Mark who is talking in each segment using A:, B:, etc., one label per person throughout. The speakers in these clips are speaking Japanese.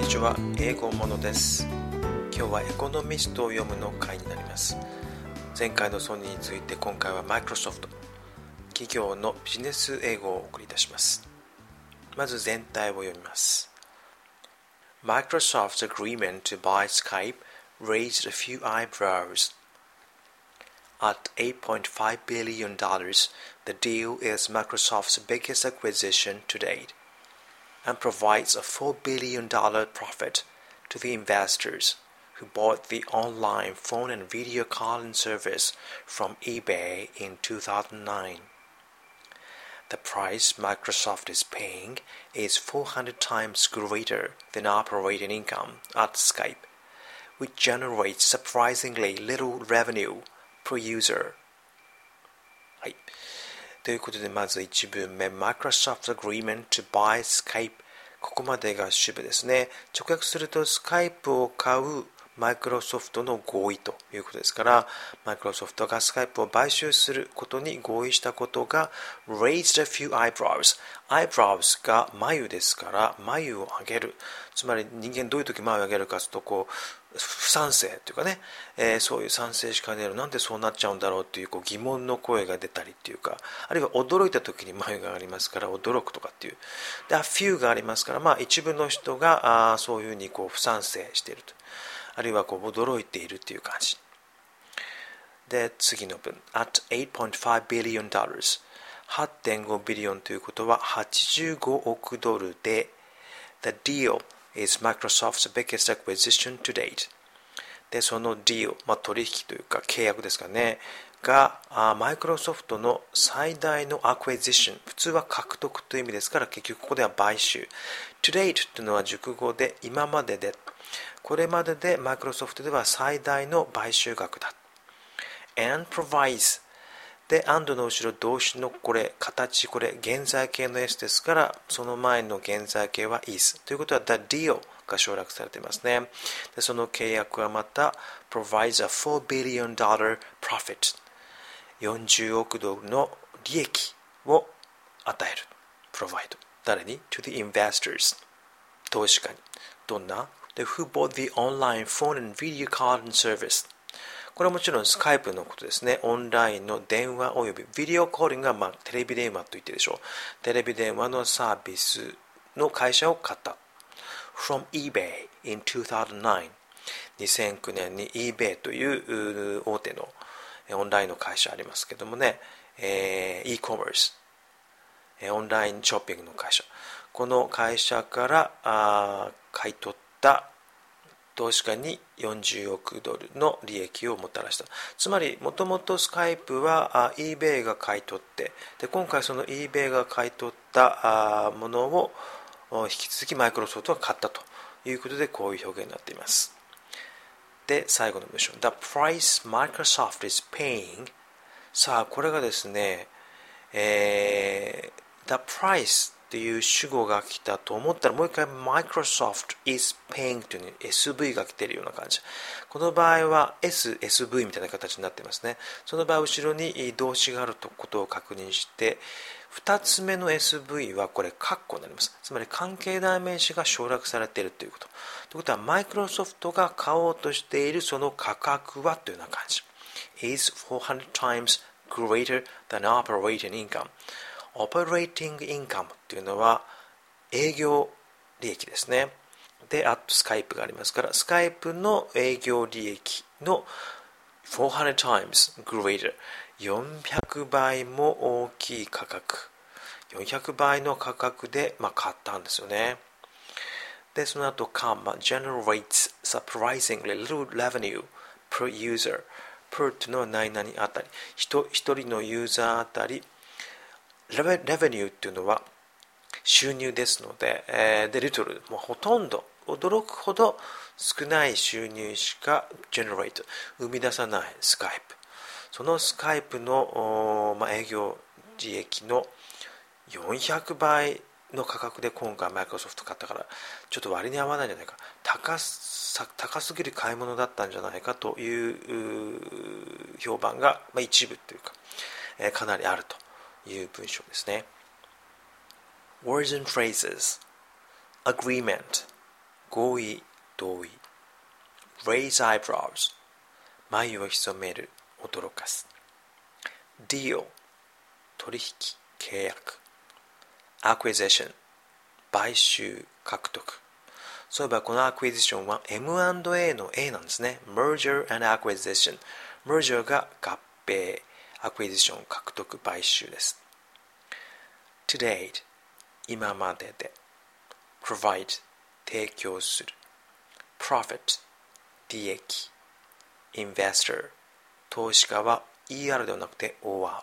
A: にちは、英語ものです。今日はエコノミストを読むの回になります。前回のソニーについて今回はマイクロソフト、企業のビジネス英語をお送りいたします。まず全体を読みます。Microsoft's agreement to buy Skype raised a few eyebrows. At $8.5 billion, the deal is Microsoft's biggest acquisition to date and provides a $4 billion profit to the investors who bought the online phone and video calling service from eBay in 2009. The price Microsoft is paying is 400 times greater than operating income at Skype, which generates surprisingly little revenue per user. はい。ということで、まず1文目、Microsoft's agreement to buy Skype。ここまでが主語ですね。直訳すると、スカイプを買うマイクロソフトの合意ということですから、マイクロソフトがスカイプを買収することに合意したことが raised a few eyebrows。eyebrows が眉ですから、眉を上げる。つまり人間どういう時眉を上げるかというと、こう、不賛成というかね、そういう賛成しか出る。なんでそうなっちゃうんだろうという疑問の声が出たりっていうか、あるいは驚いた時に眉が上がりますから驚くとかっていう。で、a few がありますから、一部の人がそういうふうにこう不賛成していると。あるいはこう驚いているっていう感じ。で、次の文。at $8.5 billion。8.5 ビリオンということは85億ドルで、The deal is Microsoft's biggest acquisition to date. で、その deal、取引というか契約ですかね、がマイクロソフトの最大のアクエジション、普通は獲得という意味ですから、結局ここでは買収。to date というのは熟語で今までで、これまででマイクロソフトでは最大の買収額だ。and provides で、and の後ろ動詞のこれ、形、これ、現在形の S ですから、その前の現在形は is。ということは、the deal が省略されていますね。で、その契約はまた、provides a $4 billion profit。40億ドルの利益を与える。provide。誰に ?to the investors。投資家に。どんな ?The who bought the online phone and video calling service。これはもちろんスカイプのことですね。オンラインの電話およびビデオコーリングが、テレビ電話と言ってでしょう。テレビ電話のサービスの会社を買った。from eBay in 2009。2009年に eBay という大手のオンラインの会社ありますけどもね、e コマース、オンラインショッピングの会社。この会社から買い取った投資家に40億ドルの利益をもたらした。つまり、もともとスカイプはeBay が買い取って、で、今回その eBay が買い取ったものを引き続きマイクロソフトが買ったということで、こういう表現になっています。で、最後の文章。The price Microsoft is paying。さあ、これがですね、The priceっていう主語が来たと思ったらもう一回 Microsoft is paying というのに SV が来ているような感じ。この場合は SV みたいな形になっていますね。その場合後ろに動詞があることを確認して、2つ目の SV はこれ括弧になります。つまり関係代名詞が省略されているということ。ということはマイクロソフトが買おうとしているその価格はというような感じ。is 400 times greater than operating income。オペレーティングインカムというのは営業利益ですね。で、あとスカイプがありますから、スカイプの営業利益の400 times greater。400倍も大きい価格。400倍の価格で、買ったんですよね。で、その後、generates surprisingly little revenue per user。per というのは何々あたり。一人のユーザーあたり。レベニューっていうのは収入ですので、で、リトル、もうほとんど、驚くほど少ない収入しかgenerate、生み出さないスカイプ。そのスカイプの、営業利益の400倍の価格で今回マイクロソフト買ったから、ちょっと割に合わないんじゃないか。高すぎる買い物だったんじゃないかという評判が、一部というか、かなりあるという文章ですね。Words and phrases. Agreement. 合意同意 raise eyebrows 眉を潜める驚かす deal 取引契約 acquisition 買収獲得そういえばこの acquisition は M&A の A なんですね merger and acquisition merger が合併 acquisition 獲得買収です to date 今までで provide 提供する profit 利益 investor 投資家は ER ではなくて OR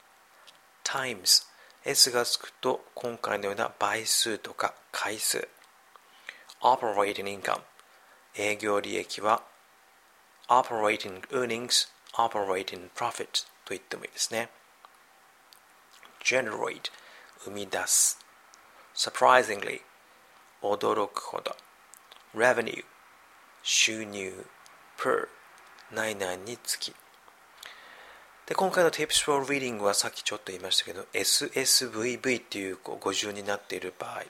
A: times S がつくと今回のような倍数とか回数 operating income 営業利益は operating earnings operating profit と言ってもいいですね generate 生み出す surprisingly 驚くほど revenue 収入 per 何々につきで今回の Tips for Reading はさっきちょっと言いましたけど SSVV っていう語順になっている場合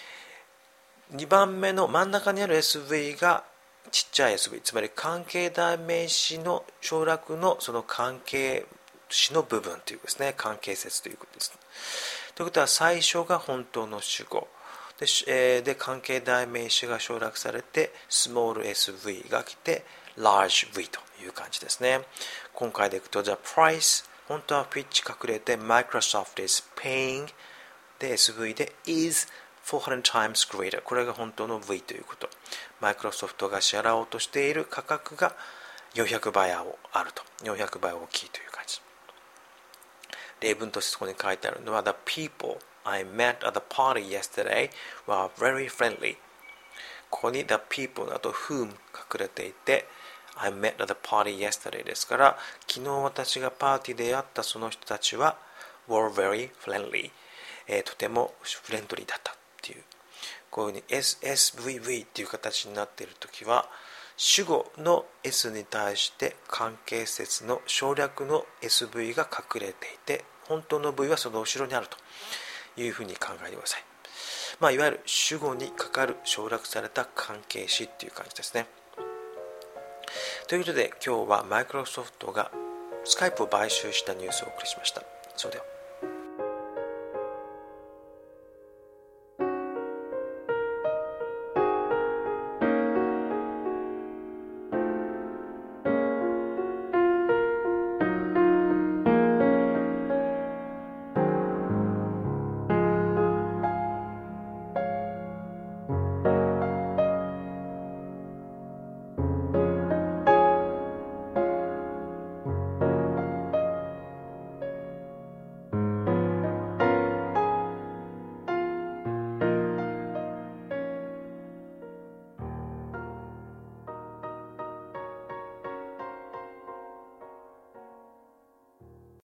A: 2番目の真ん中にある SV がちっちゃい SV つまり関係代名詞の省略のその関係詞の部分というですね関係説ということですということは最初が本当の主語で関係代名詞が省略されて small SV が来て large V という感じですね今回でいくと The price 本当はピッチ隠れて Microsoft is paying で SV で is 400 times greater これが本当の V ということマイクロソフトが支払おうとしている価格が400倍あると400倍大きいという感じ例文としてそこに書いてあるのは The people I met at the party yesterday were very friendly ここに The people の後 whom 隠れていてI met at the party yesterday ですから昨日私がパーティーで会ったその人たちは were very friendly、とてもフレンドリーだったっていうこういうふうに SSVV っていう形になっているときは主語の S に対して関係節の省略の SV が隠れていて本当の V はその後ろにあるというふうに考えてください、いわゆる主語にかかる省略された関係詞っていう感じですねということで今日はマイクロソフトがスカイプを買収したニュースをお送りしましたそれでは